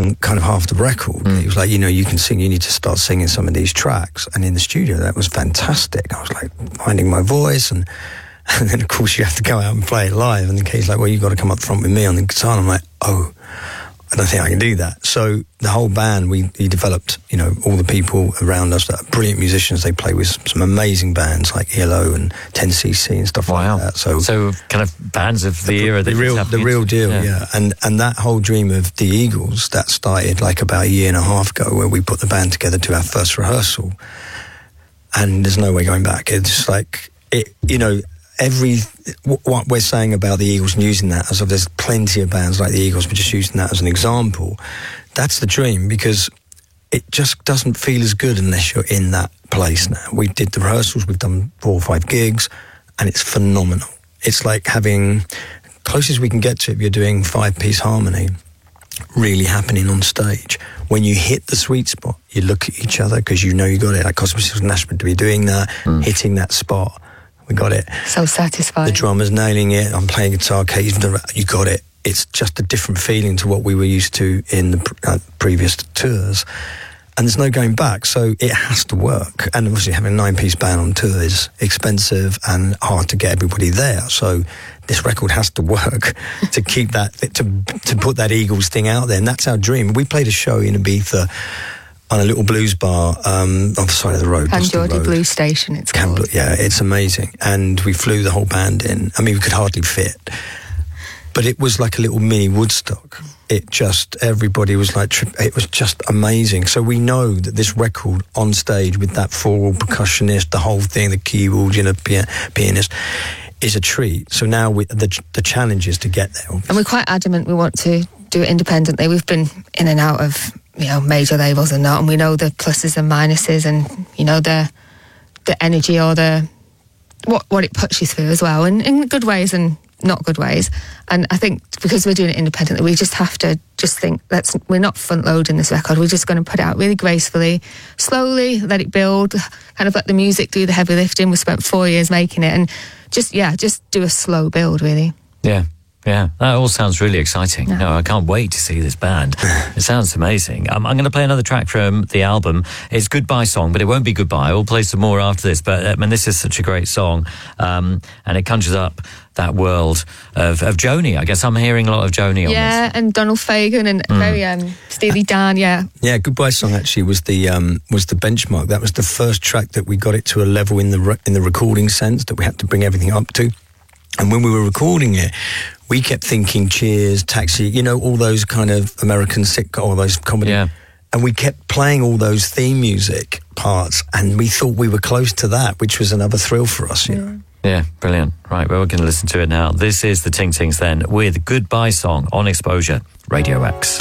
sung kind of half the record. He was like, you can sing, you need to start singing some of these tracks. And in the studio, that was fantastic. I was like finding my voice, and then of course you have to go out and play it live. And the kid's like, well, you've got to come up front with me on the guitar. And I'm like, oh, I don't think I can do that. So the whole band, we developed, all the people around us that are brilliant musicians. They play with some amazing bands like ELO and 10cc and stuff like that. So kind of bands of the era. The real deal, yeah. And that whole dream of the Eagles, that started like about a year and a half ago, where we put the band together to our first rehearsal. And there's no way going back. It's like, what we're saying about the Eagles and using that as if there's plenty of bands like the Eagles, we're just using that as an example. That's the dream, because it just doesn't feel as good unless you're in that place now. We did the rehearsals, we've done 4 or 5 gigs, and it's phenomenal. It's like having, closest we can get to, if you're doing 5-piece harmony, really happening on stage. When you hit the sweet spot, you look at each other because you know you got it. Like Cosmos and Ashford to be doing that, hitting that spot. We got it. So satisfying. The drummer's nailing it. I'm playing guitar. Kate's you got it. It's just a different feeling to what we were used to in the previous tours. And there's no going back. So it has to work. And obviously having a 9-piece band on tour is expensive and hard to get everybody there. So this record has to work to keep that, to put that Eagles thing out there. And that's our dream. We played a show in Ibiza on a little blues bar on the side of the road. Geordie Blues Station, it's called. Yeah, it's amazing. And we flew the whole band in. I mean, we could hardly fit. But it was like a little mini Woodstock. Everybody was like, it was just amazing. So we know that this record on stage with that 4 percussionist, the whole thing, the keyboard, pianist, is a treat. So now the challenge is to get there. Obviously. And we're quite adamant we want to do it independently. We've been in and out of major labels and not, and we know the pluses and minuses, and the energy or the what it puts you through as well, and in good ways and not good ways. And I think because we're doing it independently, we just have to think we're not front loading this record. We're just going to put it out really gracefully, slowly, let it build, kind of let the music do the heavy lifting. We spent 4 years making it, and just do a slow build, really. Yeah, that all sounds really exciting. No, I can't wait to see this band. It sounds amazing. I'm going to play another track from the album. It's Goodbye Song, but it won't be goodbye. We'll play some more after this. But this is such a great song, and it conjures up that world of Joni. I guess I'm hearing a lot of Joni on this. Yeah, and Donald Fagen and very Steely Dan. Yeah, Goodbye Song actually was the benchmark. That was the first track that we got it to a level in the recording sense that we had to bring everything up to. And when we were recording it, we kept thinking Cheers, Taxi, all those kind of American sitcom, all those comedy. Yeah. And we kept playing all those theme music parts, and we thought we were close to that, which was another thrill for us. Yeah, brilliant. Right, well, we're going to listen to it now. This is the Ting Tings then, with Goodbye Song on Exposure, Radio X.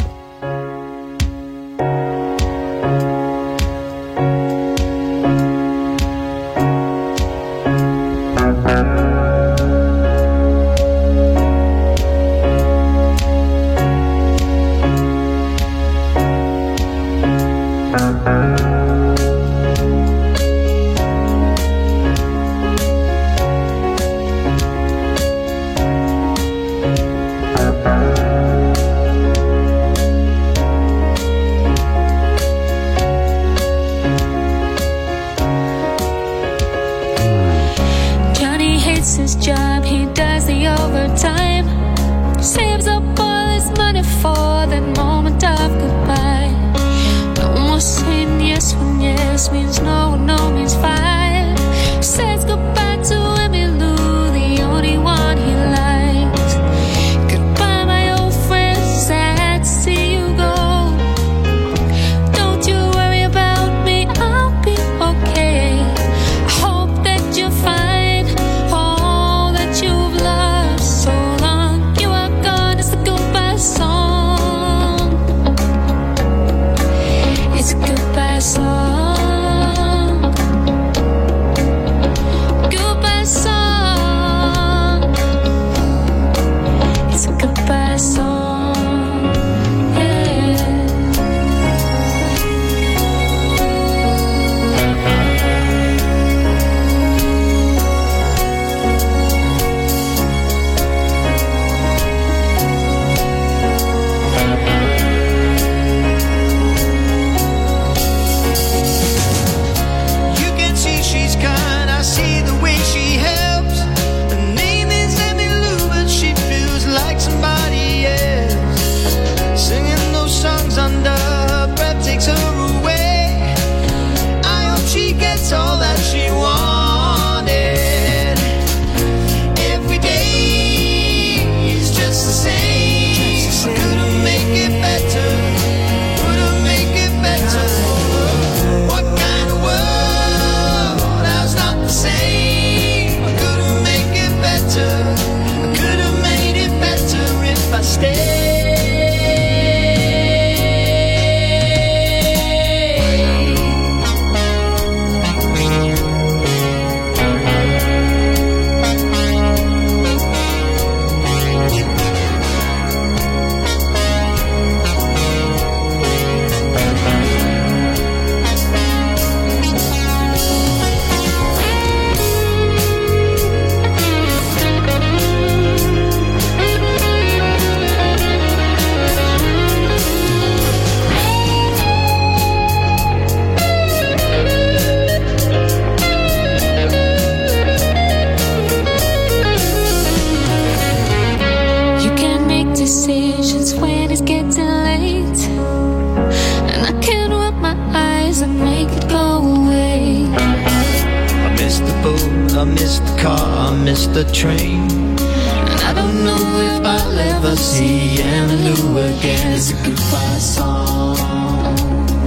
things that make it go away. I miss the boat, I miss the car, I miss the train. And I don't know if I'll ever see Annaloo again. It's a goodbye song.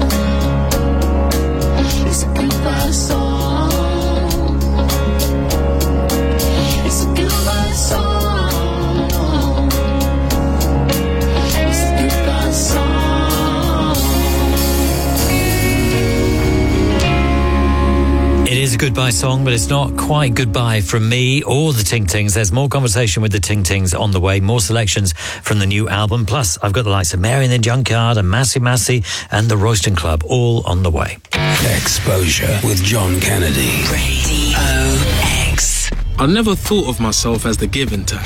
It's a goodbye song. It's a goodbye song. It's a goodbye song. It is a goodbye song, but it's not quite goodbye from me or the Ting Tings. There's more conversation with the Ting Tings on the way, more selections from the new album. Plus, I've got the likes of Mary and the Junkyard and Massey Massey and the Royston Club all on the way. Exposure with John Kennedy. Radio X. I never thought of myself as the giving type.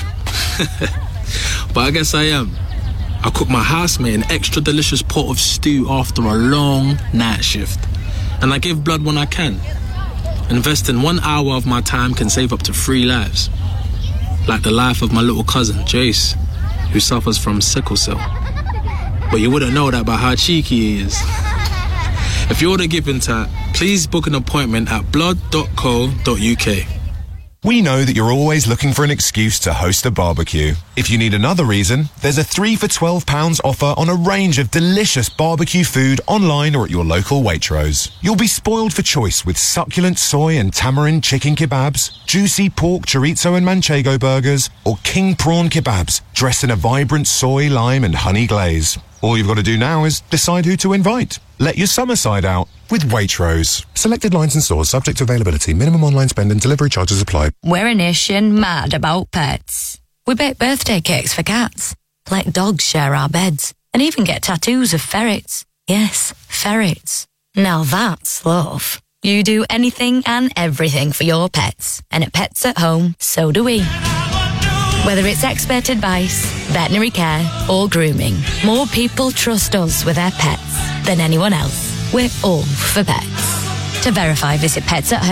But I guess I am. I cook my housemate an extra delicious pot of stew after a long night shift. And I give blood when I can. Investing 1 hour of my time can save up to 3 lives. Like the life of my little cousin, Jace, who suffers from sickle cell. But you wouldn't know that by how cheeky he is. If you're the giving type, please book an appointment at blood.co.uk. We know that you're always looking for an excuse to host a barbecue. If you need another reason, there's a 3 for £12 offer on a range of delicious barbecue food online or at your local Waitrose. You'll be spoiled for choice with succulent soy and tamarind chicken kebabs, juicy pork chorizo and manchego burgers, or king prawn kebabs dressed in a vibrant soy, lime and honey glaze. All you've got to do now is decide who to invite. Let your summer side out with Waitrose. Selected lines and stores subject to availability. Minimum online spend and delivery charges apply. We're a nation mad about pets. We bake birthday cakes for cats, let dogs share our beds, and even get tattoos of ferrets. Yes, ferrets. Now that's love. You do anything and everything for your pets. And at Pets at Home, so do we. Whether it's expert advice, veterinary care, or grooming, more people trust us with their pets than anyone else. We're all for pets. To verify, visit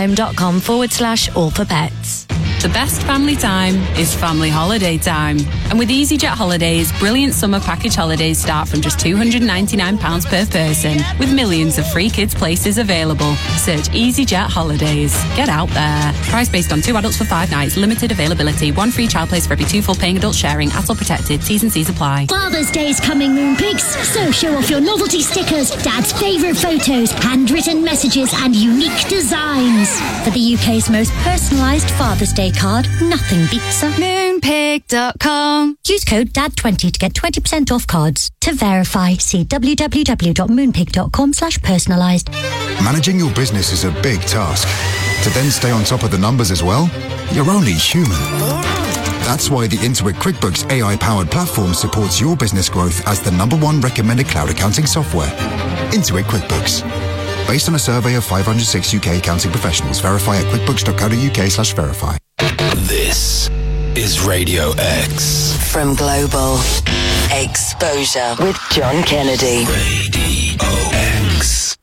petsathome.com/all-for-pets. The best family time is family holiday time. And with EasyJet Holidays, brilliant summer package holidays start from just £299 per person, with millions of free kids places available. Search EasyJet Holidays. Get out there. Price based on 2 adults for 5 nights. Limited availability. 1 free child place for every 2 full paying adults sharing. ATOL protected. T's and C's apply. Father's Day's coming, Moonpigs. So show off your novelty stickers, Dad's favourite photos, handwritten messages and unique designs. For the UK's most personalised Father's Day card, nothing beats a Moonpig.com. Use code DAD20 to get 20% off cards. To verify, see www.moonpig.com/personalised. Managing your business is a big task. To then stay on top of the numbers as well, you're only human. That's why the Intuit QuickBooks AI-powered platform supports your business growth as the #1 recommended cloud accounting software. Intuit QuickBooks. Based on a survey of 506 UK accounting professionals. Verify at quickbooks.co.uk/verify. This is Radio X. From Global Exposure with John Kennedy. Radio X.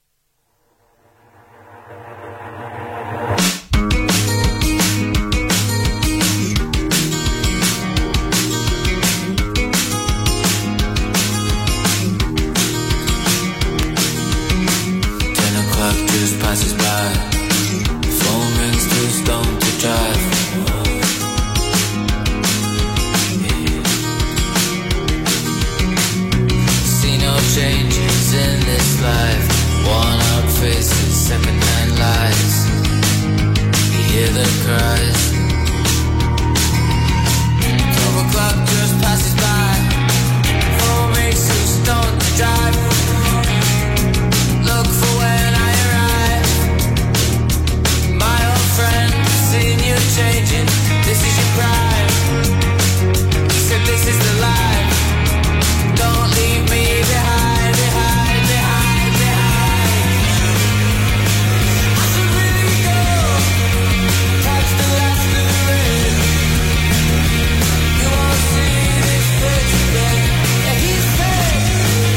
Passes by, phone rings, too stoned to drive. See no changes in this life. Worn out faces, second-hand lies. You hear the cries. 12 o'clock just passes by. Phone rings, too stoned to drive. Look for when I seen you changing, this is your prime. He said this is the life. Don't leave me behind, behind, behind, behind. I should really go, catch the last of the rain. You won't see this face again. Yeah, he said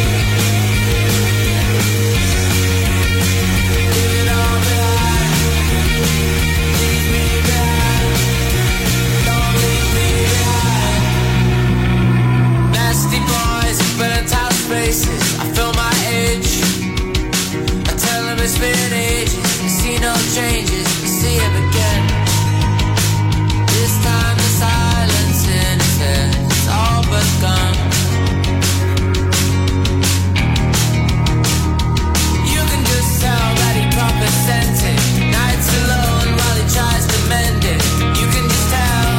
changes, you see him again. This time the silence in his head is all but gone. You can just tell that he proper sent it. Nights alone while he tries to mend it. You can just tell.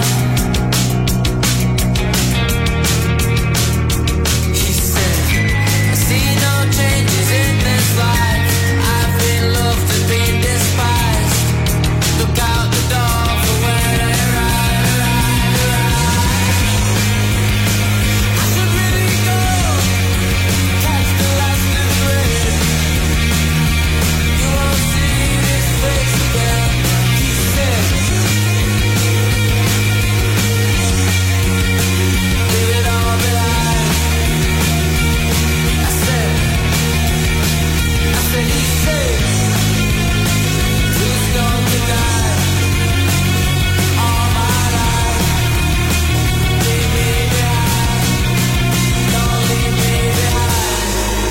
He said, I see no changes in this life. I've been loved and been despised. Look out the door for where I arrive. I should really go catch the last of the rain. You won't see this face again. He said, leave it all behind. I said, he said, who's going to die? All my life, leave me behind. Don't leave me behind.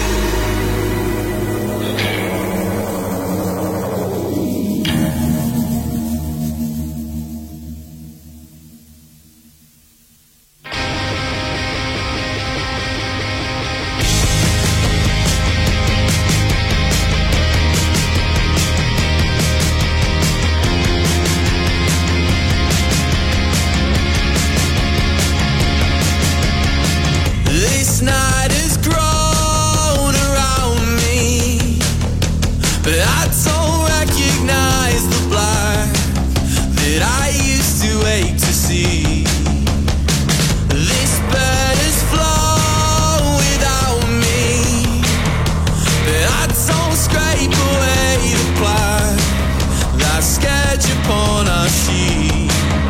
This night has grown around me, but I don't recognize the black that I used to hate to see. This bird has flown without me, but I don't scrape away the black that's sketched upon our sheet.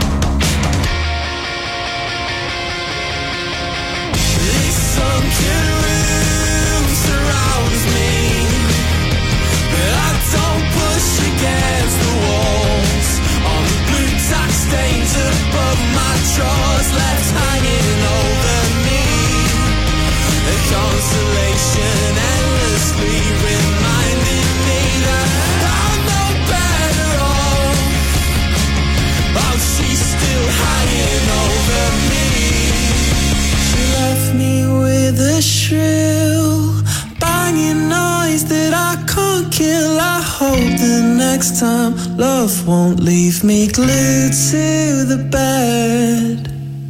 This sunken room surrounds me, but I don't push against the walls. On the blue tack stains above my drawers, left hanging over me. A consolation endlessly reminding me that I'm no better off. Oh, she's still hanging over me. She left me with a shrill, banging noise that I can't kill. I hope the next time love won't leave me glued to the bed.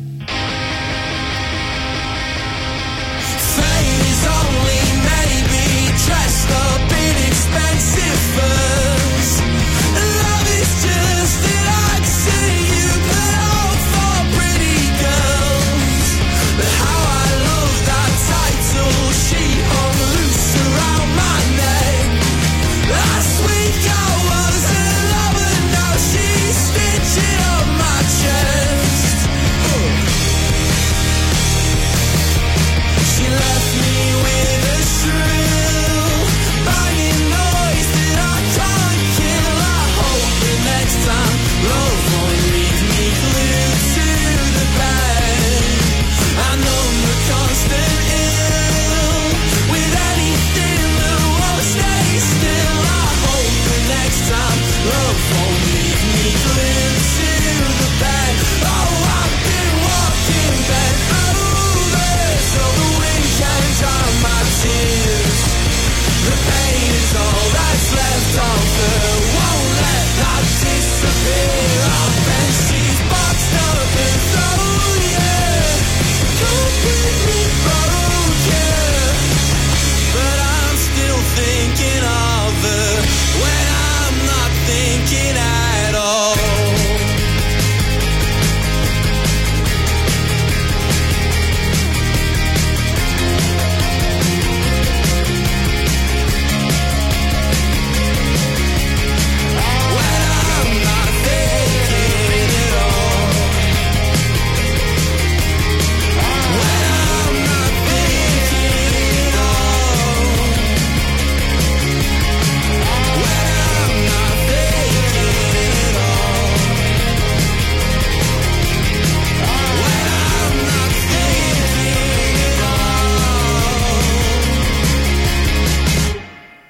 Fame is only maybe dressed up in expensive furs. Love is just that I'd see you put on for pretty girls. But how I love that title she hung loose around my neck. Last week I was in love and now she's stitching up my chest.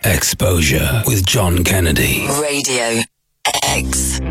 Exposure with John Kennedy. Radio X.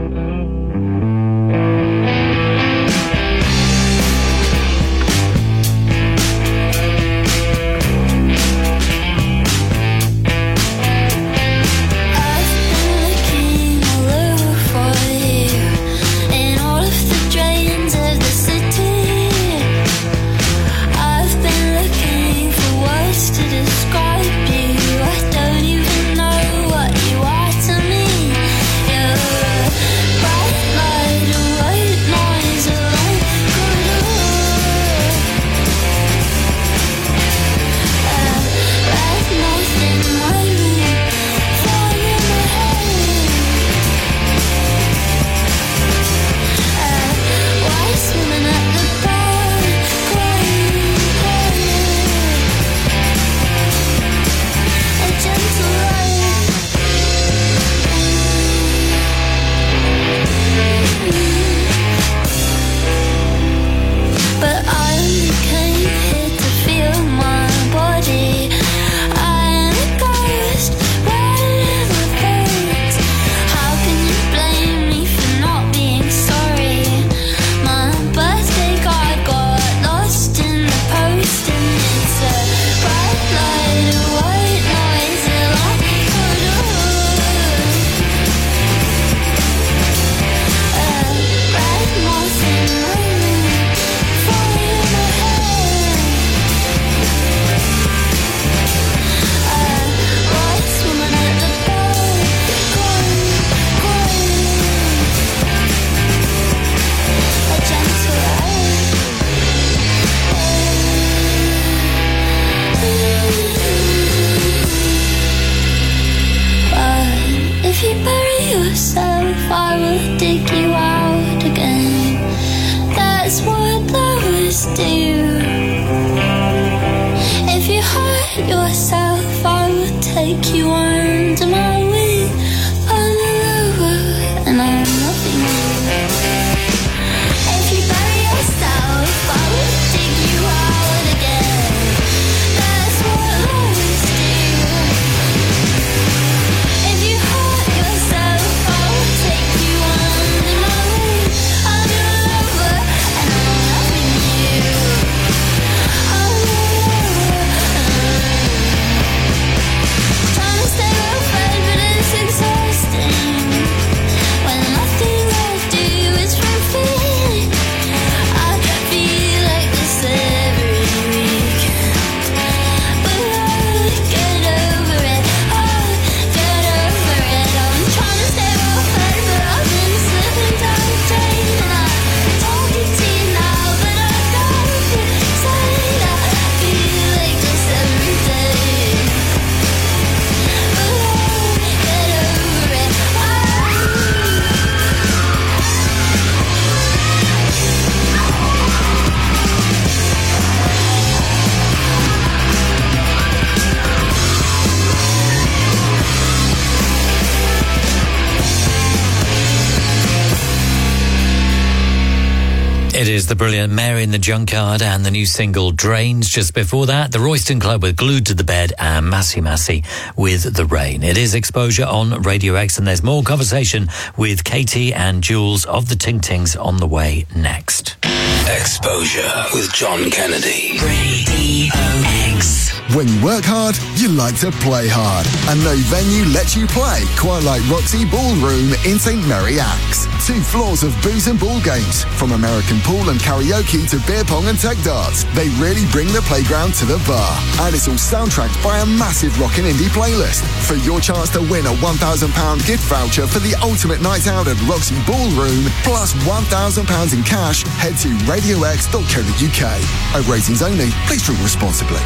It is the brilliant Mary in the Junkyard and the new single Drains. Just before that, the Royston Club with Glued to the Bed and Massey Massey with The Rain. It is Exposure on Radio X, and there's more conversation with Katie and Jules of the Ting Tings on the way next. Exposure with John Kennedy. Radio X. When you work hard, you like to play hard. And no venue lets you play quite like Roxy Ballroom in St Mary Axe. 2 floors of booze and ball games, from American pool and karaoke to beer pong and tech darts. They really bring the playground to the bar. And it's all soundtracked by a massive rock and indie playlist. For your chance to win a £1,000 gift voucher for the ultimate night out at Roxy Ballroom, plus £1,000 in cash, head to radiox.co.uk. Ratings only. Please drink responsibly.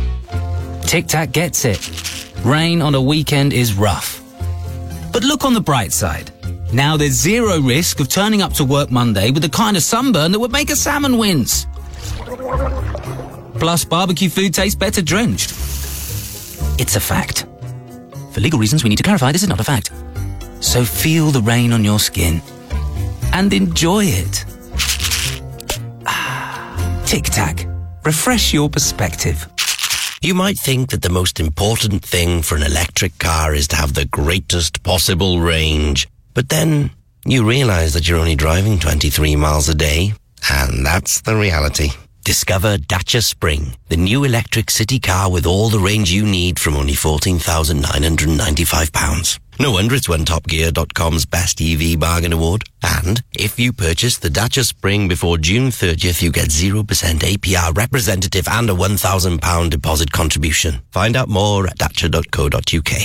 Tic Tac gets it. Rain on a weekend is rough. But look on the bright side. Now there's zero risk of turning up to work Monday with the kind of sunburn that would make a salmon wince. Plus, barbecue food tastes better drenched. It's a fact. For legal reasons, we need to clarify this is not a fact. So feel the rain on your skin and enjoy it. Tic Tac. Refresh your perspective. You might think that the most important thing for an electric car is to have the greatest possible range. But then you realize that you're only driving 23 miles a day. And that's the reality. Discover Dacia Spring, the new electric city car with all the range you need from only £14,995. No wonder it's won TopGear.com's Best EV Bargain Award. And if you purchase the Dacia Spring before June 30th, you get 0% APR representative and a £1,000 deposit contribution. Find out more at dacia.co.uk.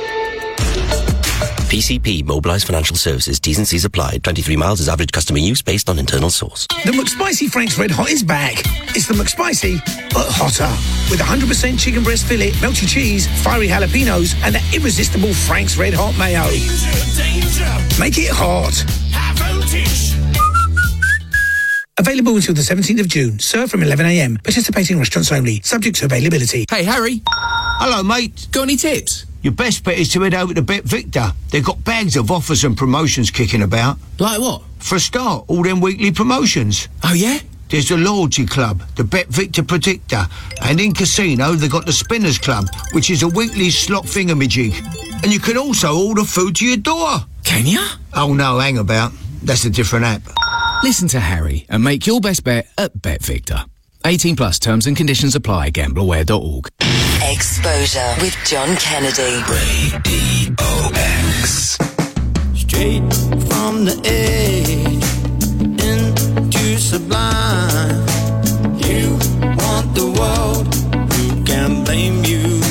PCP, Mobilised Financial Services, T's and C's applied. 23 miles is average customer use based on internal source. The McSpicy Frank's Red Hot is back. It's the McSpicy, but hotter. With 100% chicken breast fillet, melty cheese, fiery jalapenos, and the irresistible Frank's Red Hot mayo. Danger. Make it hot. High voltage. Available until the 17th of June. Served from 11 a.m. Participating restaurants only. Subject to availability. Hey, Harry. Hello, mate. Got any tips? Your best bet is to head over to Bet Victor. They've got bags of offers and promotions kicking about. Like what? For a start, all them weekly promotions. Oh, yeah? There's the Loyalty Club, the Bet Victor Predictor, and in Casino they've got the Spinners Club, which is a weekly slot thingamajig. And you can also order food to your door. Can you? Oh, no, hang about. That's a different app. Listen to Harry and make your best bet at Bet Victor. 18 plus terms and conditions apply. Gambleaware.org. Exposure with John Kennedy. Radio X. Straight from the edge into sublime. You want the world, who can blame you?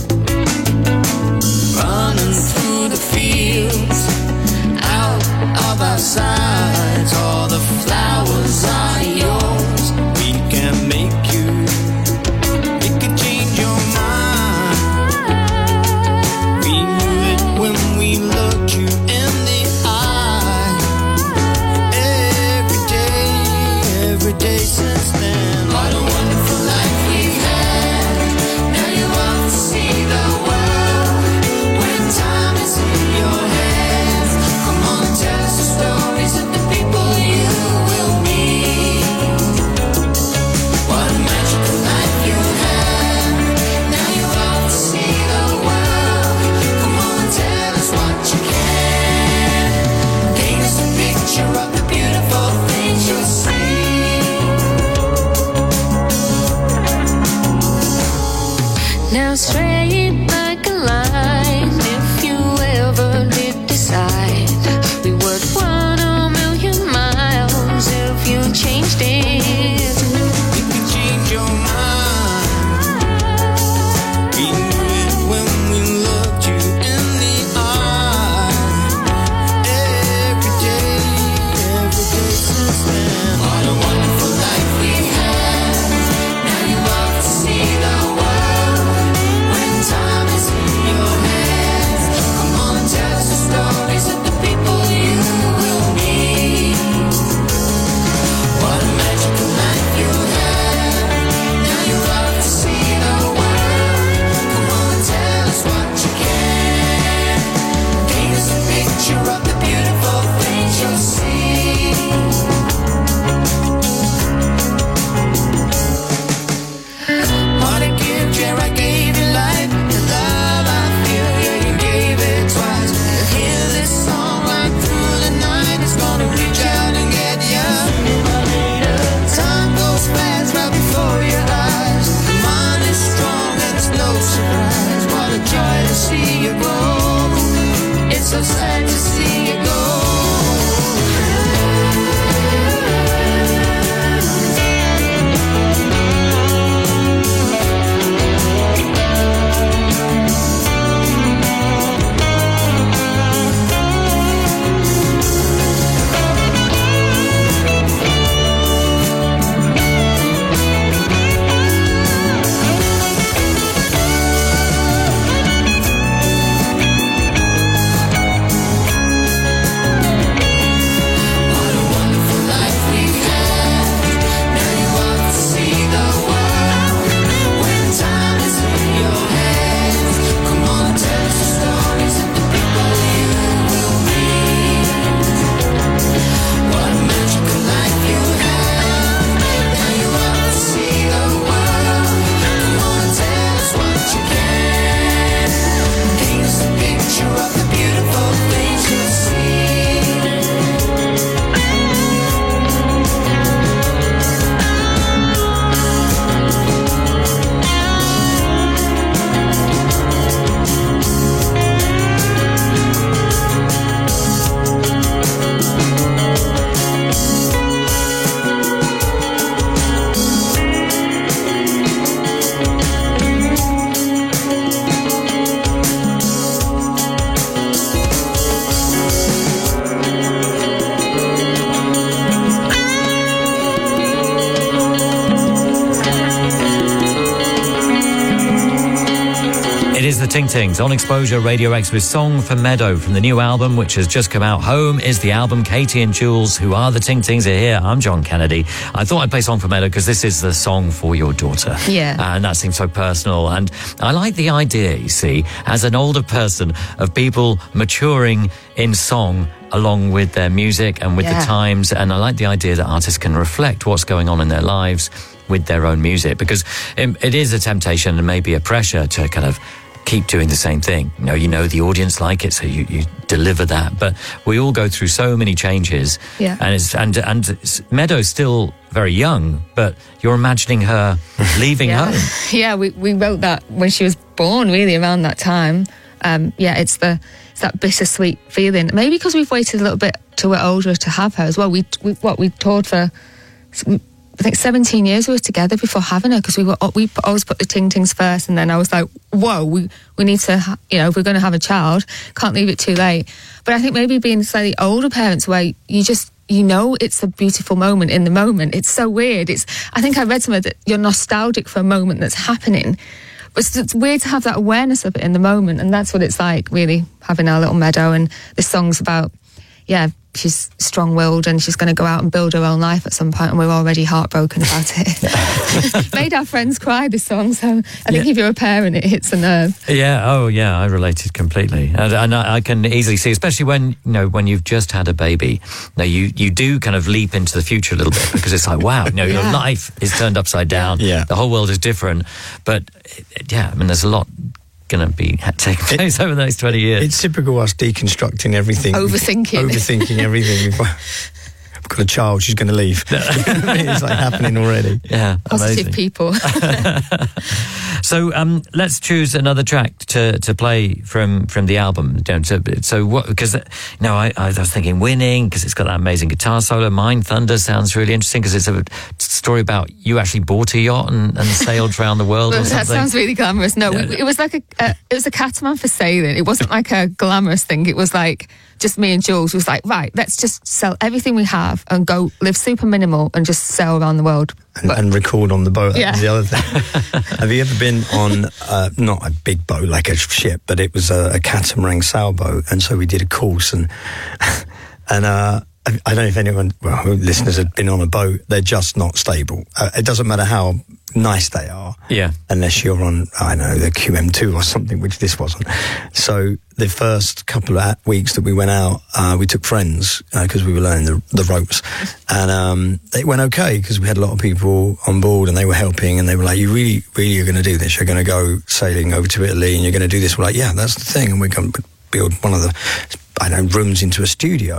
Running through the fields, out of our sights, all the flowers are yours. We can make you. We could change your mind. We knew it when we looked you in the eye. Every day since then. What a wonderful life we've had. Now you're off to see the world. When time is in your hands, come on and tell us the stories of the people you will meet. What a magical life you have. Now you're off to see the world. Come on and tell us what you can. Paint us a picture of the beautiful things you'll see. Now straight like a line, if you ever did decide we would run 1,000,000 miles if you changed it. You can change your mind. We knew it when we looked you in the eye. Every day since then. What a wonderful life we had. Now you're off to see the world. When time is is the Ting Tings on Exposure Radio X with Song for Meadow from the new album, which has just come out. Home is the album. Katie and Jules, who are the Ting Tings, are here. I'm John Kennedy. I thought I'd play Song for Meadow because this is the song for your daughter. Yeah. And that seems so personal. And I like the idea, you see, as an older person, of people maturing in song along with their music and with the times. And I like the idea that artists can reflect what's going on in their lives with their own music, because it is a temptation and maybe a pressure to kind of keep doing the same thing. You know the audience like it, so you deliver that. But we all go through so many changes. Yeah. And Meadow's still very young, but you're imagining her leaving home. Yeah, we wrote that when she was born, really, around that time. It's that bittersweet feeling. Maybe because we've waited a little bit till we're older to have her as well. We toured for, I think, 17 years we were together before having her, because we always put the Ting Tings first, and then I was like, whoa, we need to, if we're going to have a child, can't leave it too late. But I think maybe being slightly older parents, where you just, it's a beautiful moment in the moment. It's so weird. I think I read somewhere that you're nostalgic for a moment that's happening. But it's weird to have that awareness of it in the moment, and that's what it's like, really, having our little Meadow. And this song's about, she's strong-willed and she's going to go out and build her own life at some point, and we're already heartbroken about it. Made our friends cry, this song, so I think if you're a parent, it hits a nerve. I related completely. And I can easily see, especially when you've just had a baby, you do kind of leap into the future a little bit, because it's like, wow, your life is turned upside down. Yeah. The whole world is different. But, there's a lot going to be taking place over the next 20 years. It's typical us deconstructing everything. Overthinking everything. We've got a child, she's going to leave. It's like happening already. Yeah, positive amazing. People. So let's choose another track to play from the album. So what? Because I was thinking Winning, because it's got that amazing guitar solo. Mind Thunder sounds really interesting, because it's a story about you actually bought a yacht and sailed around the world. Or something. That sounds really glamorous. No, it was like it was a catamaran for sailing. It wasn't like a glamorous thing. It was like just me and Jules was like, right, let's just sell everything we have and go live super minimal and just sail around the world. And record on the boat. That was the other thing. Have you ever been on, not a big boat like a ship, but it was a catamaran sailboat, and so we did a course, and I don't know if anyone, listeners have been on a boat, they're just not stable. It doesn't matter how nice they are, unless you're on, the QM2 or something, which this wasn't. So the first couple of weeks that we went out, we took friends, because we were learning the ropes, and it went okay, because we had a lot of people on board, and they were helping, and they were like, you really, really are going to do this? You're going to go sailing over to Italy, and you're going to do this? We're like, yeah, that's the thing, and we're going to build one of the, rooms into a studio.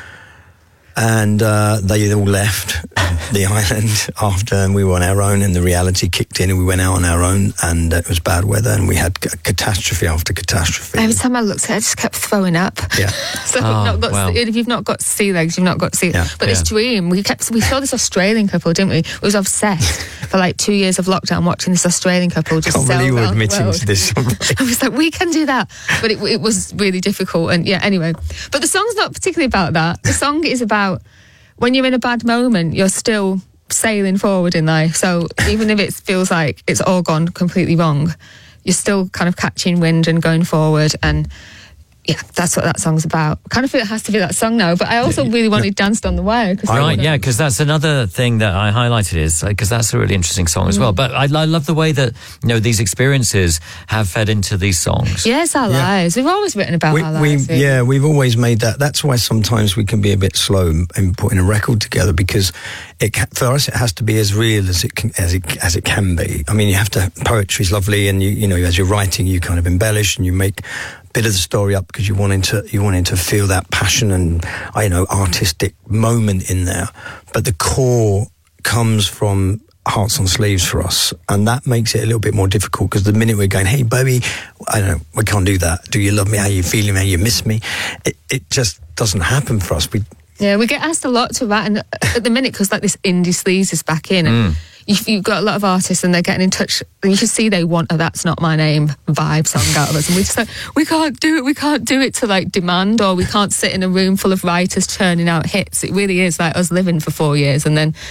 And they all left the island after, and we were on our own, and the reality kicked in, and we went out on our own, and it was bad weather, and we had catastrophe after catastrophe. Every time I looked at it, I just kept throwing up. Yeah. So if you've not got sea legs, you've not got sea legs. But this dream, we saw this Australian couple, didn't we? We was obsessed for like 2 years of lockdown watching this Australian couple just sail around the world. Can't believe we're admitting to this. I was like, we can do that. But it was really difficult, and anyway. But the song's not particularly about that. The song is about when you're in a bad moment, you're still sailing forward in life. So even if it feels like it's all gone completely wrong, you're still kind of catching wind and going forward. And that's what that song's about. I kind of feel it has to be that song now, but I also really wanted Danced on the Wire. Because that's another thing that I highlighted, is because that's a really interesting song as well. But I love the way that these experiences have fed into these songs. Yes, our lives. We've always written about our lives. We've always made that. That's why sometimes we can be a bit slow in putting a record together, because for us it has to be as real as it can be. I mean, you have to. Poetry's lovely, and you as you're writing, you kind of embellish and you make bit of the story up, because you wanted to feel that passion and artistic moment in there. But the core comes from Hearts on Sleeves for us, and that makes it a little bit more difficult, because the minute we're going, hey baby, we can't do that. Do you love me? How you feeling? How you miss me? It just doesn't happen for us. We get asked a lot to write, and at the minute, because like this indie sleaze is back in, and you've got a lot of artists, and they're getting in touch, and you can see they want a That's Not My Name vibe song out of us, and we just like, we can't do it to like demand, or we can't sit in a room full of writers churning out hits. It really is like us living for 4 years and then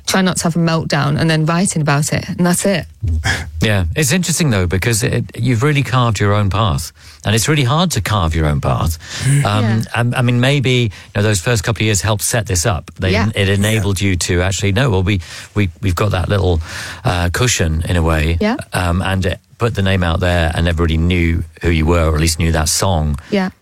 try not to have a meltdown, and then writing about it, and that's it. Yeah, it's interesting though, because you've really carved your own path, and it's really hard to carve your own path. I mean, maybe those first couple of years helped set this up. It enabled you to actually know, well, we've got that little cushion in a way, and it put the name out there, and everybody knew who you were, or at least knew that song.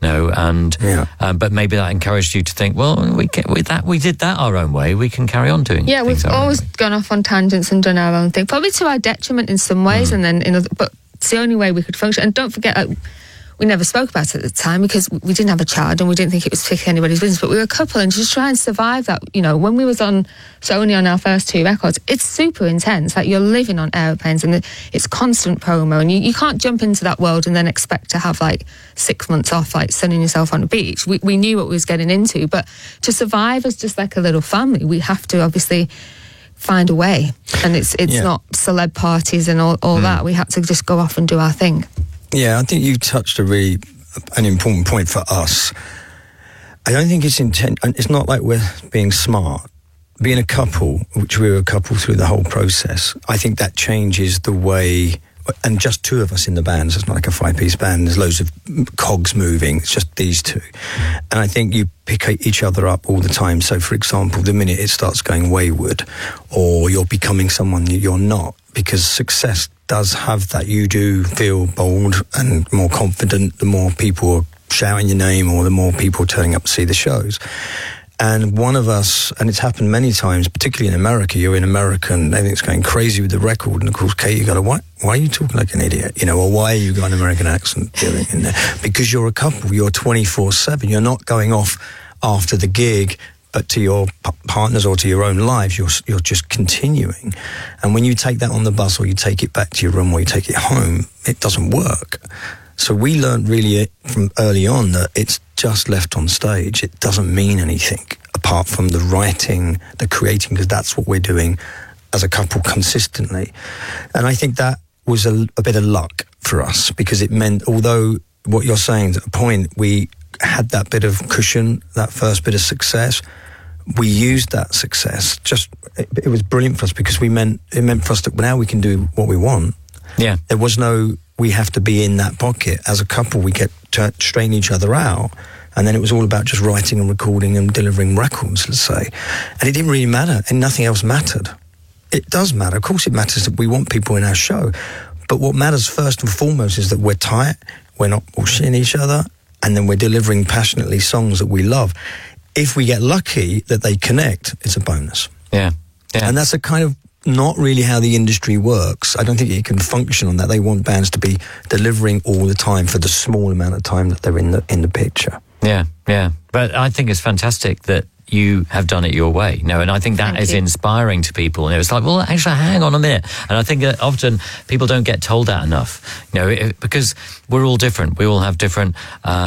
But maybe that encouraged you to think, well, we did that our own way. We can carry on doing. Yeah, we've always gone off on tangents and done our own thing, probably to our detriment in some ways, and then but it's the only way we could function. And don't forget, we never spoke about it at the time because we didn't have a child and we didn't think it was particularly anybody's business, but we were a couple, and just try and survive that. When we was on, so only on our first 2 records, it's super intense. Like, you're living on airplanes, and it's constant promo, and you can't jump into that world and then expect to have like 6 months off, like sunning yourself on the beach. We knew what we was getting into, but to survive as just like a little family, we have to obviously find a way, and it's not celeb parties and all that. We had to just go off and do our thing. Yeah, I think you touched an important point for us. I don't think it's it's not like we're being smart. Being a couple, which we were a couple through the whole process, I think that changes the way, and just 2 of us in the band, so it's not like a 5-piece band, there's loads of cogs moving, it's just these 2. And I think you pick each other up all the time. So, for example, the minute it starts going wayward, or you're becoming someone you're not, because success does have that. You do feel bold and more confident the more people are shouting your name, or the more people turning up to see the shows. And one of us, and it's happened many times, particularly in America, you're in America and everything's going crazy with the record, and of course, Kate, you go, why are you talking like an idiot? Or why are you got an American accent doing in there? Because you're a couple, you're 24/7, you're not going off after the gig, but to your partners or to your own lives, you're just continuing. And when you take that on the bus, or you take it back to your room, or you take it home, it doesn't work. So we learned really from early on that it's just left on stage. It doesn't mean anything apart from the writing, the creating, because that's what we're doing as a couple consistently. And I think that was a bit of luck for us, because it meant, although what you're saying at a point, we had that bit of cushion, that first bit of success, we used that success. It was brilliant for us, because it meant for us that now we can do what we want. Yeah. There was no, we have to be in that pocket. As a couple, we kept straining each other out. And then it was all about just writing and recording and delivering records, let's say. And it didn't really matter, and nothing else mattered. It does matter. Of course it matters that we want people in our show. But what matters first and foremost is that we're tight, we're not bullshitting each other, and then we're delivering passionately songs that we love. If we get lucky that they connect, it's a bonus. Yeah. And that's a kind of not really how the industry works. I don't think it can function on that. They want bands to be delivering all the time for the small amount of time that they're in the picture. Yeah. But I think it's fantastic that you have done it your way, and I think that is inspiring to people. It's like, well, actually, hang on a minute. And I think that often people don't get told that enough, because we're all different. We all have different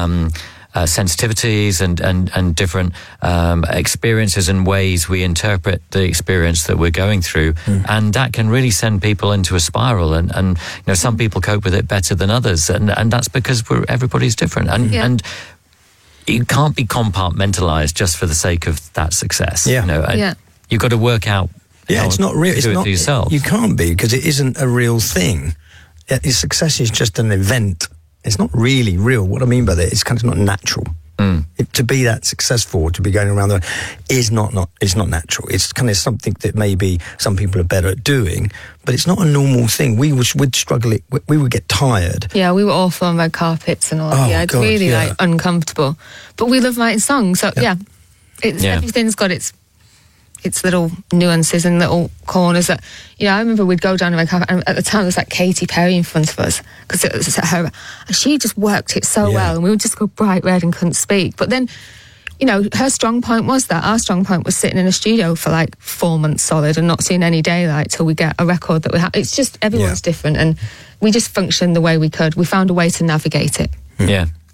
sensitivities and different experiences and ways we interpret the experience that we're going through, and that can really send people into a spiral. And some people cope with it better than others, and that's because everybody's different. And you can't be compartmentalized just for the sake of that success. You've got to work out. It's not real. It's not for yourself. You can't be, because it isn't a real thing. Success is just an event. It's not really real. What I mean by that, it's kind of not natural. To be that successful, to be going around the is not natural. It's kind of something that maybe some people are better at doing, but it's not a normal thing. We'd struggle. We would get tired. Yeah, we were awful on red carpets and all that. Yeah, it's really like uncomfortable. But we love writing songs, so everything's got its little nuances and little corners that, I remember we'd go down the red carpet, and at the time it was like Katy Perry in front of us, because it was her, and she just worked it so well, and we would just go bright red and couldn't speak. But then, her strong point was that our strong point was sitting in a studio for like 4 months solid and not seeing any daylight till we get a record that we have. It's just, everyone's different, and we just functioned the way we could. We found a way to navigate it. Yeah.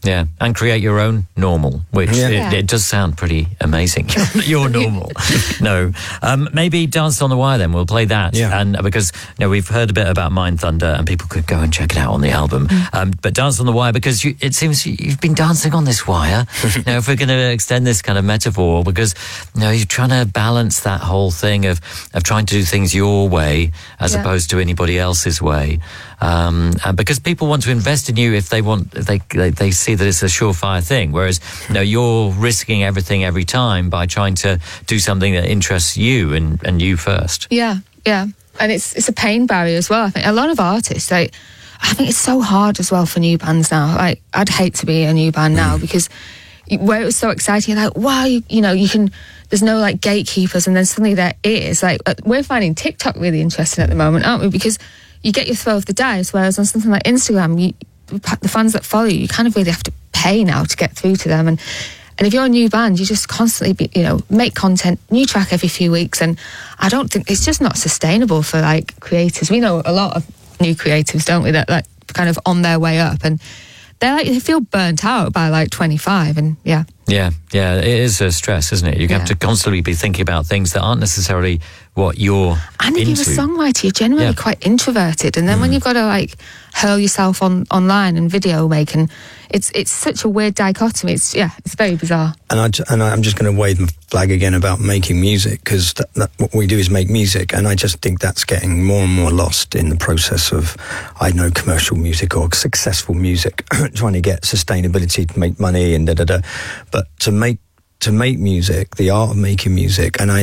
Yeah, and create your own normal, which it does sound pretty amazing. Your normal. No. Maybe Dance on the Wire then, we'll play that. Yeah. And because we've heard a bit about Mind Thunder and people could go and check it out on the album. But Dance on the Wire, because it seems you've been dancing on this wire. If we're going to extend this kind of metaphor, because you're trying to balance that whole thing of trying to do things your way as opposed to anybody else's way. Because people want to invest in you if they see that it's a surefire thing, whereas you're risking everything every time by trying to do something that interests you and you first. Yeah, and it's a pain barrier as well. I think a lot of artists, I think it's so hard as well for new bands now. Like, I'd hate to be a new band now because where it was so exciting, like, wow, you can. There's no like gatekeepers, and then suddenly there is. Like, we're finding TikTok really interesting at the moment, aren't we? Because you get your throw of the dice, whereas on something like Instagram, the fans that follow you kind of really have to pay now to get through to them. And if you're a new band, you just constantly make content, new track every few weeks, and I don't think it's just not sustainable for like creators. We know a lot of new creatives, don't we, that like kind of on their way up, and they feel burnt out by like 25, and yeah, it is a stress, isn't it? You have to constantly be thinking about things that aren't necessarily what you're and if into. you're a songwriter, you're generally quite introverted, and then when you've got to like hurl yourself online and video make, and it's such a weird dichotomy. It's very bizarre. And I'm just going to wave the flag again about making music, because what we do is make music, and I just think that's getting more and more lost in the process of commercial music or successful music, trying to get sustainability to make money and but to make music, the art of making music, and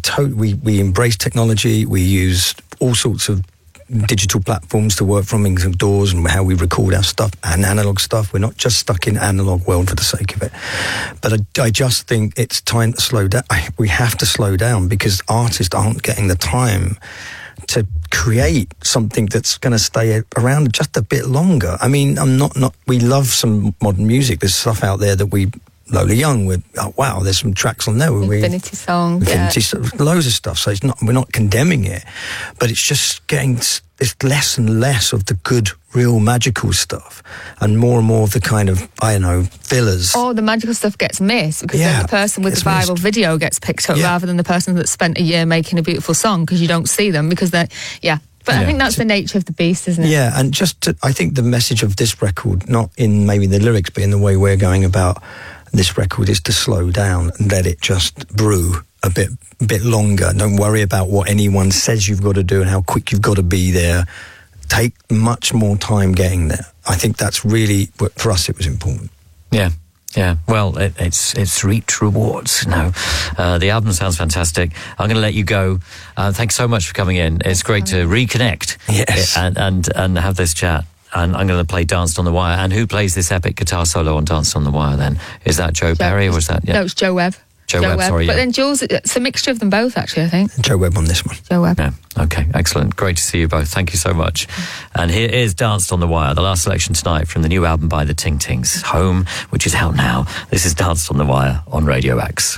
we embrace technology. We use all sorts of digital platforms to work from indoors, and how we record our stuff and analog stuff. We're not just stuck in analog world for the sake of it. But I just think it's time to slow down. We have to slow down, because artists aren't getting the time to create something that's going to stay around just a bit longer. I mean, we love some modern music. There's stuff out there that we Lola Young with, wow, there's some tracks on there. Infinity Song. Loads of stuff. So we're not condemning it, but it's just getting, there's less and less of the good, real magical stuff, and more of the kind of, fillers. Oh, the magical stuff gets missed, because then the person with the viral video gets picked up rather than the person that spent a year making a beautiful song, because you don't see them, because they're, But I think that's the nature of the beast, isn't it? Yeah, and I think the message of this record, not in maybe the lyrics, but in the way we're going about this record, is to slow down and let it just brew a bit longer. Don't worry about what anyone says you've got to do and how quick you've got to be there. Take much more time getting there. I think that's really, for us, it was important. Yeah. Well, it's reaped rewards. The album sounds fantastic. I'm going to let you go. Thanks so much for coming in. It's great to reconnect. Yes. And have this chat. And I'm going to play Danced on the Wire. And who plays this epic guitar solo on Danced on the Wire then? Is that Joe Perry, or is that... No, it's Joe Webb. Joe Webb, sorry. But then Jules, it's a mixture of them both, actually, I think. Joe Webb on this one. Joe Webb. Yeah. Okay, excellent. Great to see you both. Thank you so much. And here is Danced on the Wire, the last selection tonight from the new album by the Ting Tings, Home, which is out now. This is Danced on the Wire on Radio X.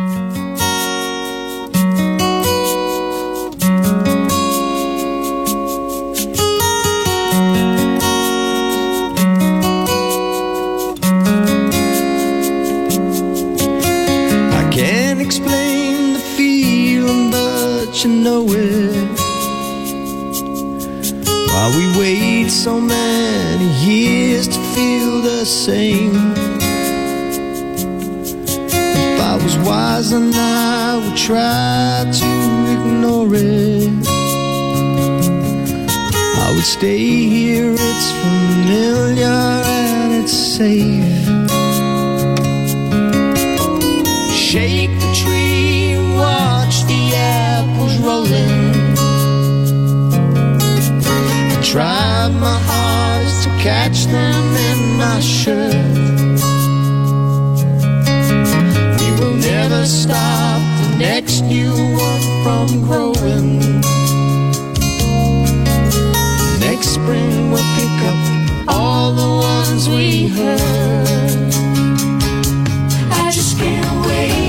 Explain the feeling, but you know it. While we wait so many years to feel the same. If I was wise, then I would try to ignore it. I would stay here, it's familiar and it's safe. Shake the tree and watch the apples rolling. I tried my hardest to catch them in my shirt. We will never stop the next new one from growing. Next spring we'll pick up all the ones we heard. I just can't wait.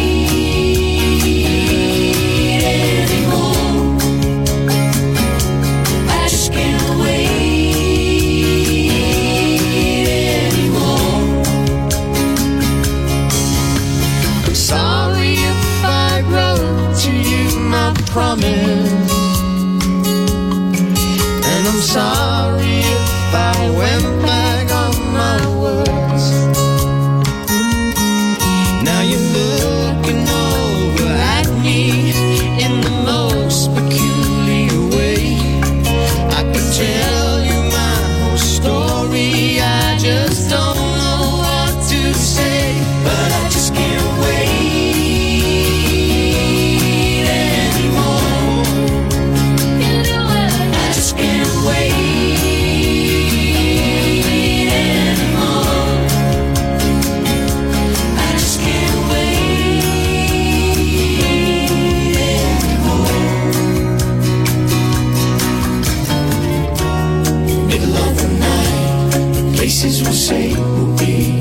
say will be.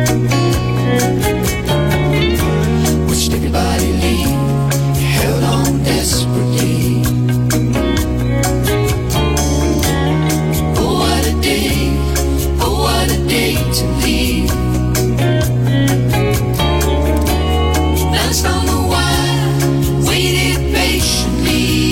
Watched everybody leave, held on desperately. Oh, what a day, oh, what a day to leave. Danced on the wire, waited patiently.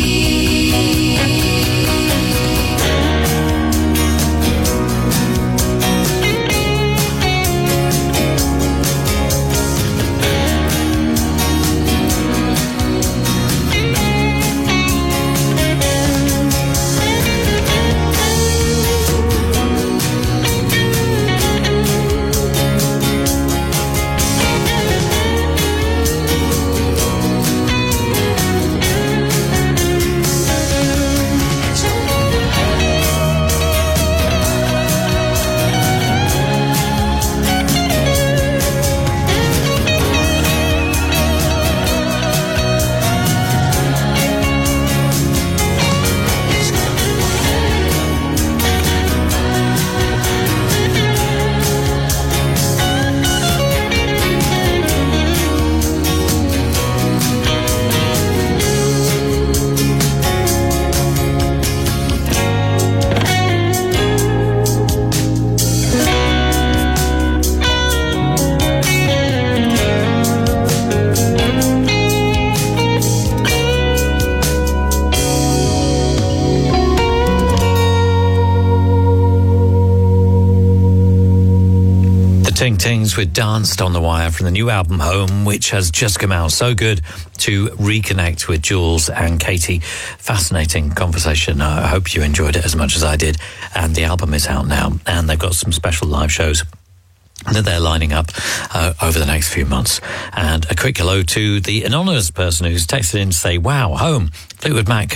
Ting Tings with Danced on the Wire from the new album Home, which has just come out. So good to reconnect with Jules and Katie. Fascinating conversation. I hope you enjoyed it as much as I did. And the album is out now, and they've got some special live shows that they're lining up over the next few months. And a quick hello to the anonymous person who's texted in to say, wow, Home, Fleetwood Mac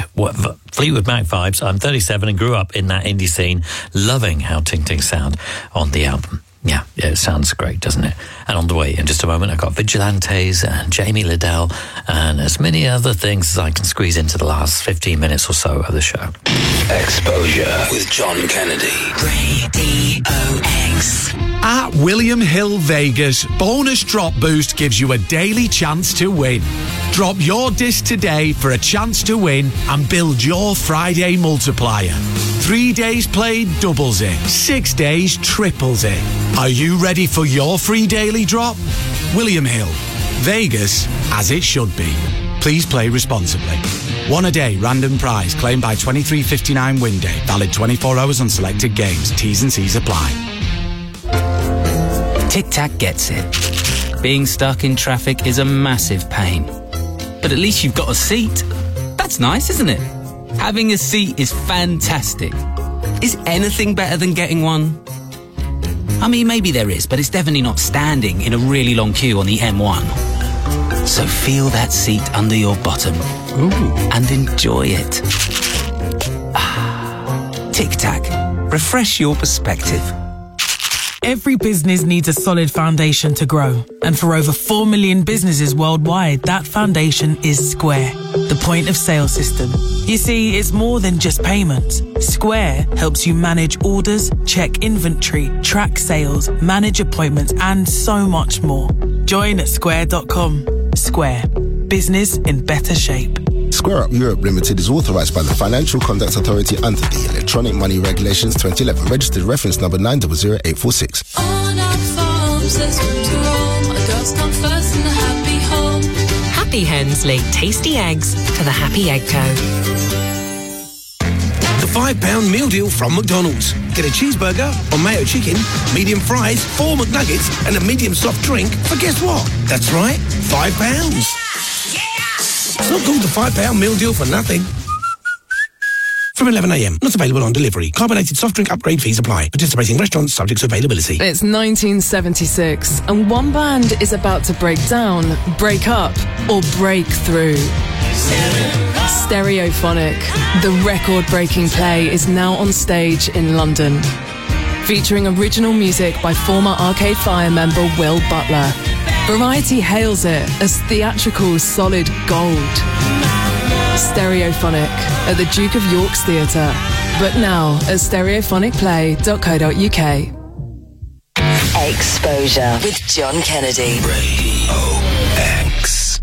vibes. I'm 37 and grew up in that indie scene, loving how Ting Ting sound on the album. Yeah, it sounds great, doesn't it? And on the way, in just a moment, I've got Vigilantes and Jamie Liddell and as many other things as I can squeeze into the last 15 minutes or so of the show. Exposure with John Kennedy. Radio X. At William Hill Vegas, Bonus Drop Boost gives you a daily chance to win. Drop your disc today for a chance to win and build your Friday multiplier. 3 days played doubles it. 6 days triples it. Are you ready for your free daily drop? William Hill, Vegas as it should be. Please play responsibly. One a day random prize claimed by 23:59 win day. Valid 24 hours on selected games. T's and C's apply. Tic Tac gets it. Being stuck in traffic is a massive pain. But at least you've got a seat. That's nice, isn't it? Having a seat is fantastic. Is anything better than getting one? I mean, maybe there is, but it's definitely not standing in a really long queue on the M1. So feel that seat under your bottom. Ooh. And enjoy it. Tic Tac. Refresh your perspective. Every business needs a solid foundation to grow. And for over 4 million businesses worldwide, that foundation is Square, the point of sale system. You see, it's more than just payments. Square helps you manage orders, check inventory, track sales, manage appointments, and so much more. Join at square.com. Square. Business in better shape. Square Up Europe Limited is authorised by the Financial Conduct Authority under the Electronic Money Regulations 2011, registered reference number 900846. On our farms, there's room to roam. Our girls come first in the happy home. Happy Hens lay tasty eggs for the Happy Egg Co. The £5 meal deal from McDonald's. Get a cheeseburger or mayo chicken, medium fries, 4 McNuggets, and a medium soft drink for guess what? That's right, £5. It's not called the £5 meal deal for nothing. From 11 a.m. Not available on delivery. Carbonated soft drink upgrade fees apply. Participating restaurants subject to availability. It's 1976, and one band is about to break down, break up, or break through. Stereophonic, the record-breaking play, is now on stage in London. Featuring original music by former Arcade Fire member Will Butler. Variety hails it as theatrical solid gold. Stereophonic at the Duke of York's Theatre, but now at stereophonicplay.co.uk. Exposure with John Kennedy. Radio X.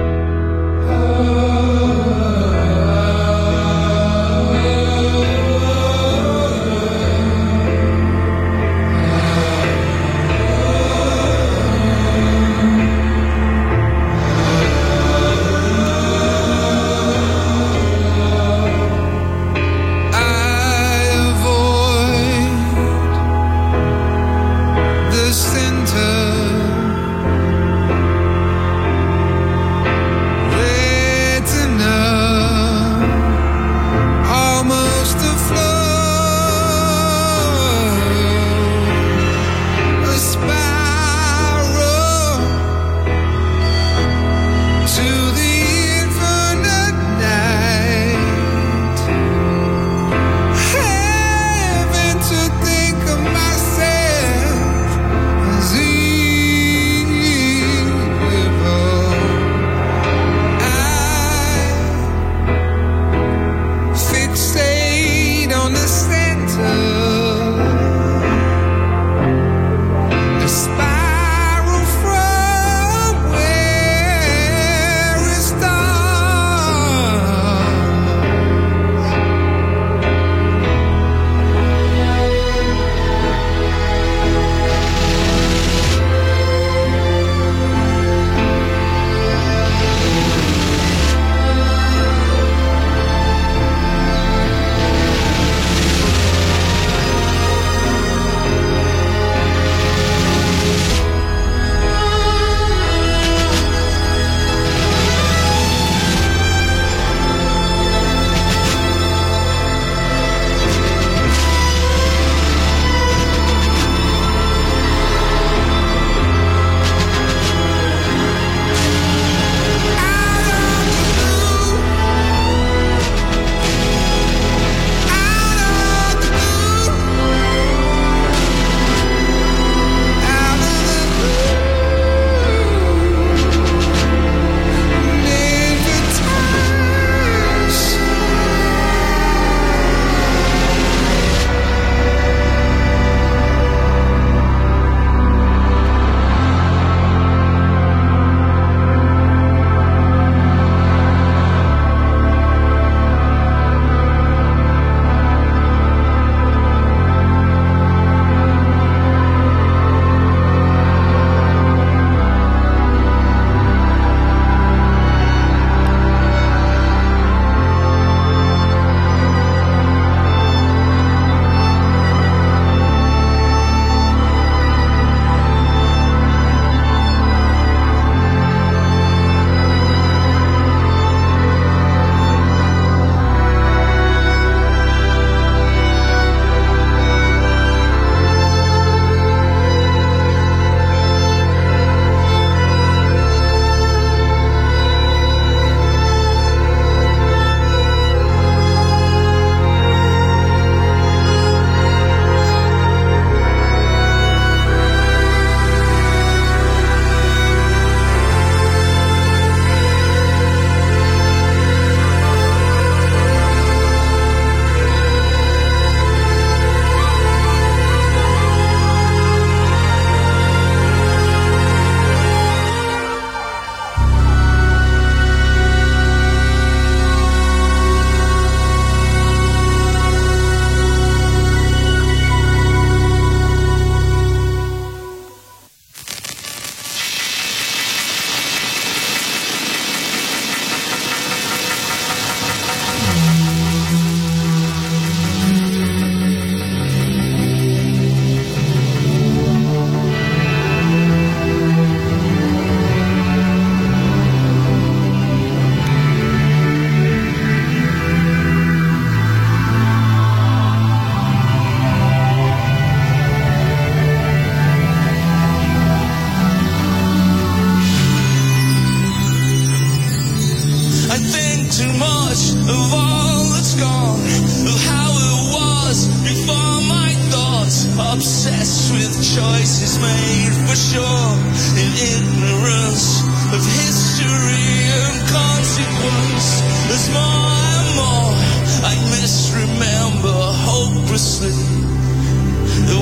obsessed with choices made for sure in ignorance of history and consequence. As more and more I misremember hopelessly the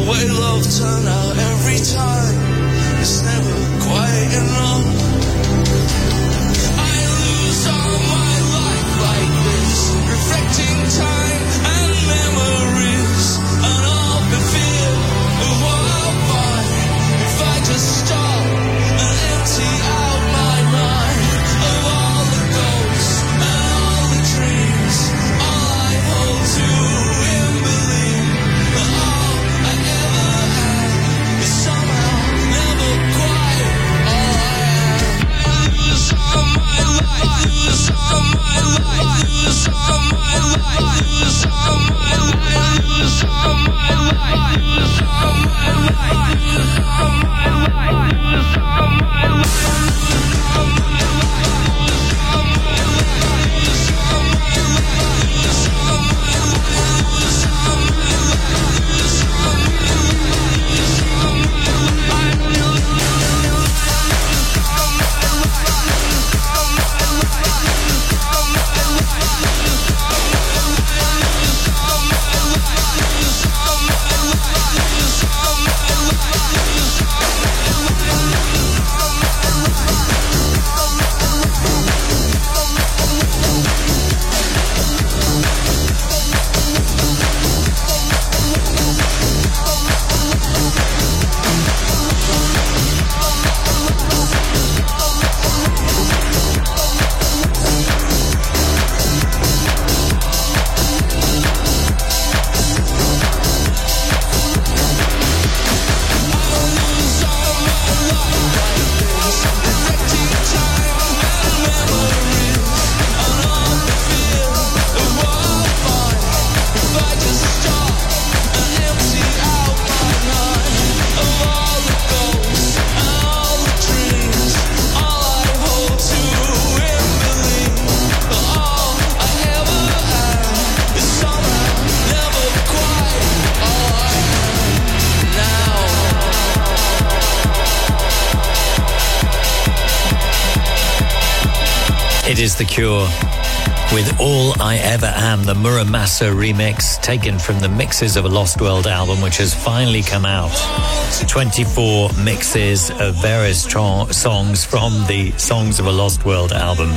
way love turned out every time, it's never quite enough. I lose all my life like this, reflecting time and memories, and all the fear of what I'll find if I just stop and empty out my mind of all the ghosts and all the dreams. All I hold to and believe that all I ever had is somehow never quite all I am. I lose all my life, lose all my life, lose all my life, lose all my life, lose all my life, lose all my life, lose all my life, lose all my It is The Cure with All I Ever Am, the Muramasa remix taken from the Mixes of a Lost World album, which has finally come out. 24 mixes of various songs from the Songs of a Lost World album.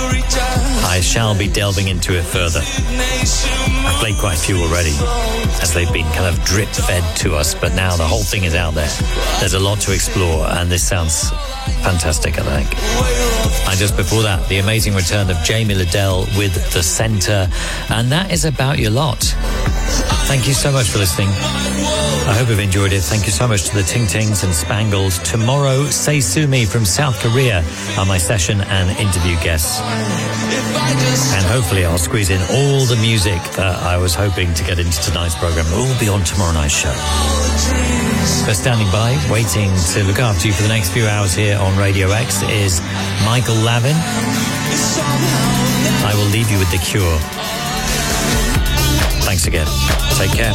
I shall be delving into it further. I've played quite a few already, as they've been kind of drip-fed to us, but now the whole thing is out there. There's a lot to explore, and this sounds fantastic, I think. And just before that, the amazing return of Jamie Liddell with The Centre, and that is about your lot. Thank you so much for listening. I hope you've enjoyed it. Thank you so much to the Ting Tings and Spangles. Tomorrow, Sei Sumi from South Korea are my session and interview guests. And hopefully I'll squeeze in all the music that I was hoping to get into tonight's program. It will be on tomorrow night's show. But standing by, waiting to look after you for the next few hours here on Radio X is Michael Lavin. I will leave you with The Cure. Thanks again. Take care.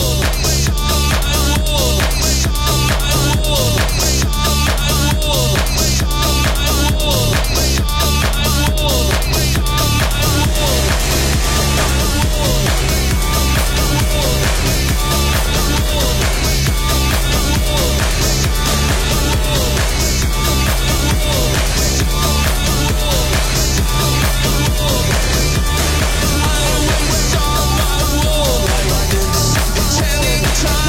Telling time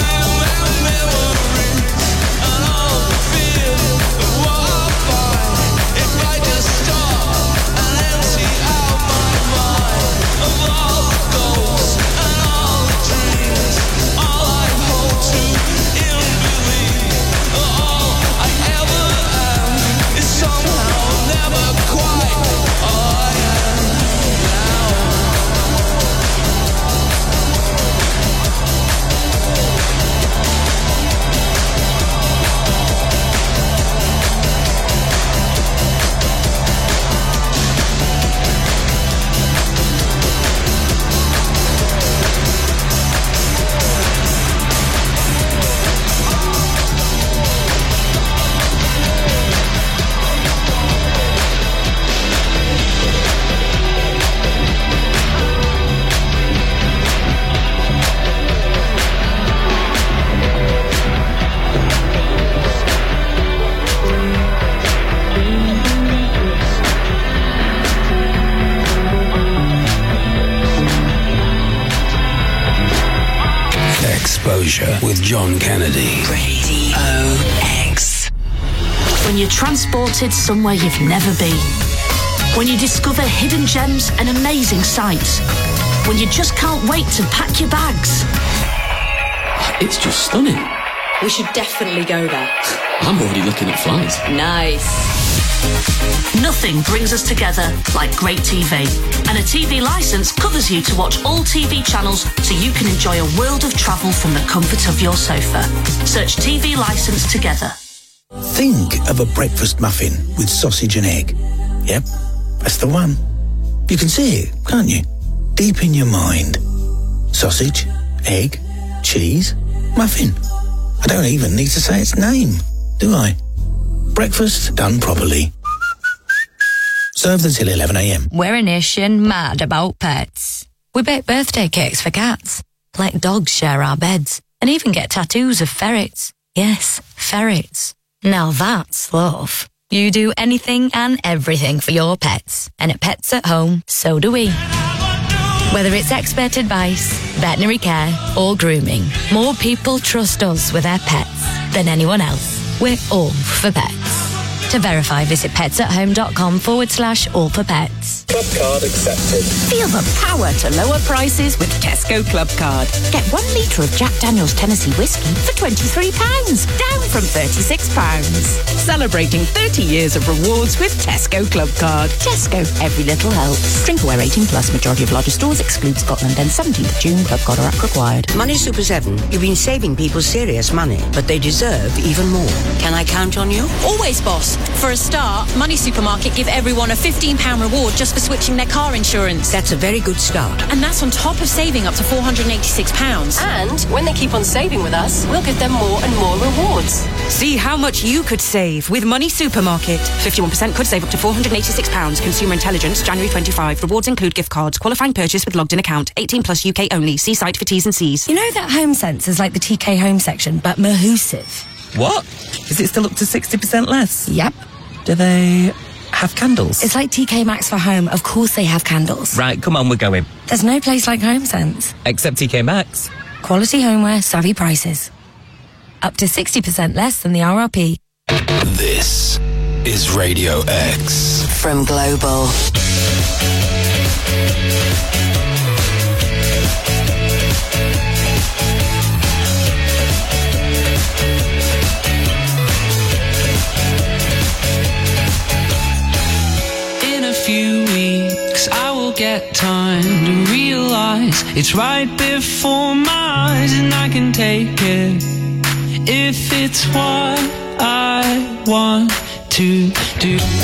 Exposure with John Kennedy. Radio X. When you're transported somewhere you've never been. When you discover hidden gems and amazing sights. When you just can't wait to pack your bags. It's just stunning. We should definitely go there. I'm already looking at flights. Nice. Nothing brings us together like great TV. And a TV licence covers you to watch all TV channels so you can enjoy a world of travel from the comfort of your sofa. Search TV licence together. Think of a breakfast muffin with sausage and egg. Yep, that's the one. You can see it, can't you? Deep in your mind. Sausage, egg, cheese, muffin. I don't even need to say its name, do I? Breakfast done properly. Served until 11 a.m. We're a nation mad about pets. We bake birthday cakes for cats, let dogs share our beds, and even get tattoos of ferrets. Yes, ferrets. Now that's love. You do anything and everything for your pets. And at Pets at Home, so do we. Whether it's expert advice, veterinary care, or grooming, more people trust us with their pets than anyone else. We're all for pets. To verify, visit petsathome.com/all for pets. Club card accepted. Feel the power to lower prices with Tesco Club Card. Get 1 litre of Jack Daniel's Tennessee whiskey for £23, down from £36. Celebrating 30 years of rewards with Tesco Club Card. Tesco, every little helps. Drink aware 18 plus. Majority of larger stores exclude Scotland. And 17th of June. Club Card or app required. Money Super 7, you've been saving people serious money, but they deserve even more. Can I count on you? Always, boss. For a start, Money Supermarket give everyone a £15 reward just for switching their car insurance. That's a very good start. And that's on top of saving up to £486. And when they keep on saving with us, we'll give them more and more rewards. See how much you could save with Money Supermarket. 51% could save up to £486. Consumer Intelligence, January 25. Rewards include gift cards. Qualifying purchase with logged in account. 18 plus UK only. See site for T's and C's. You know that Home Sense is like the TK Home section, but Mahusive? What? Is it still up to 60% less? Yep. Do they have candles? It's like TK Maxx for home. Of course they have candles. Right, come on, we're going. There's no place like Home Sense. Except TK Maxx. Quality homeware, savvy prices. Up to 60% less than the RRP. This is Radio X. From Global. Few weeks I will get time to realize it's right before my eyes, and I can take it if it's what I want to do.